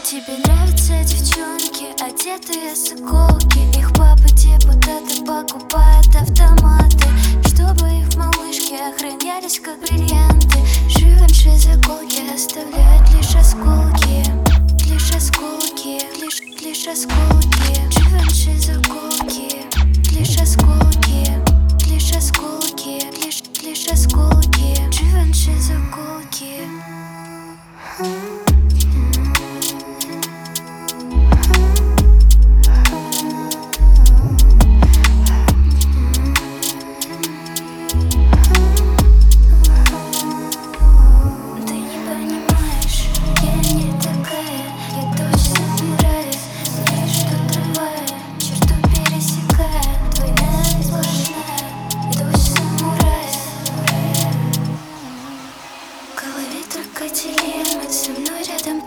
Тебе нравятся девчонки, одетые с иголки. Их папа депутаты покупают автоматы, чтобы их малышки охранялись как бриллианты. Живенши из иголки оставляют лишь осколки. Лишь осколки, лишь осколки. Живенши из иголки. Лишь осколки, лишь осколки, лишь осколки. Живенши из иголки. Крокодилы, со мной рядом